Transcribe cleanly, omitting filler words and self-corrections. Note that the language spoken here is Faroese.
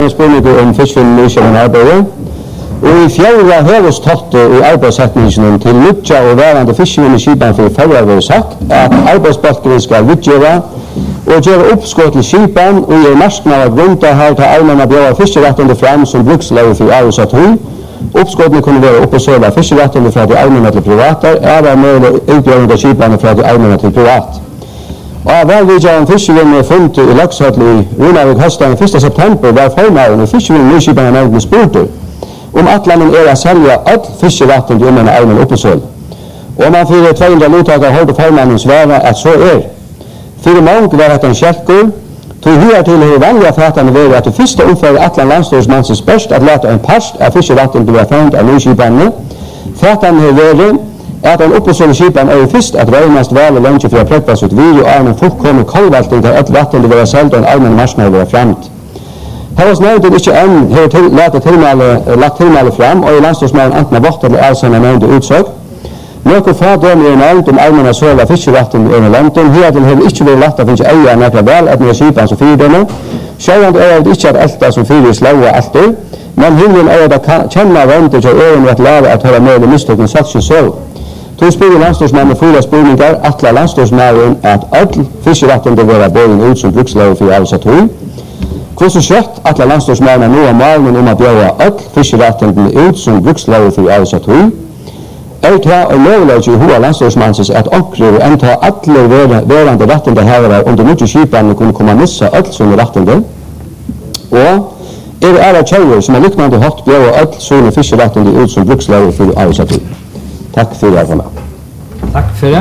Spørninger om fiskefilm arbeidet. Og i fjerde høres tatt i arbeidssetningen til Lutja og værende fiskefilmskipen for forrige var sagt at arbeidsbalkene skal vidgjøre og gjøre oppskott til skipen og i marskene av grunta her til allmenne bjør fiskerettene frem som bruksløy for Aarhus og Tun. Oppskottene kunne være oppesøl av fiskerettene fra de allmenne til privater, er mulig utgjørende av skipene fra de allmenne til privat. Og av velvidgjøren fiskefilmen funnet i Lakshøtl i Runavik høsten 1. september var formalen i fiskefilmen nyskipene nevnt spurter om atlanen å selge alt fiskeretten til allmenne allmenne oppesøl. Og man fyrir 200 lottaker hørte formannen svare at så Fyrir mange var det en kjelkur, tog her til hvor vanlige fatene var at det første omfører atlan landstorsmannsens best at lete en parst av fiskeretten til å være fangt av nyskipene. Fatene har vært at en oppesøl skipen først at regnast var og lønge for å prøve sitt video av en fullkommen kallvalgting til at retten til å være selv og en allmenn marsjene var fremt. Her var snøyde ikke enn har lagt tilmale frem, og i landstorsmannen enten av vårt eller avsender nevnte utsøk. Noen fadømmer nevnt om allmenne søl av fiskeretten i London. Her til har ikke vært lagt å finne eier nærkere vel at nye skipen som fyrdømmer. Sjøvand det ikke at elta som fyrer slåa alltid, men himmelen det kjenne ventet og øren ved at lave at høre med i mistokken sats i søl. Tog spiller landstorsmannen 4 spurningar, atla landstorsmannen at all fiskeretten til være båden ut som bruksløy for Aarhus og Tun. Hvordan skjøtt atla landstorsmannen nå malen om at gjøre all fiskeretten ut som bruksløy for Aarhus og Tun. Det og lovløyde i hova landstorsmannsens at onkrer og enta alle verande rettende herrer under mye skipene kunne komme missa alle sånne rettende. Og det tjejer som liknande hatt bjør alle sånne fiskerettende ut som bruksløy for Aarhus og Tun. Takk for det. Takk for det.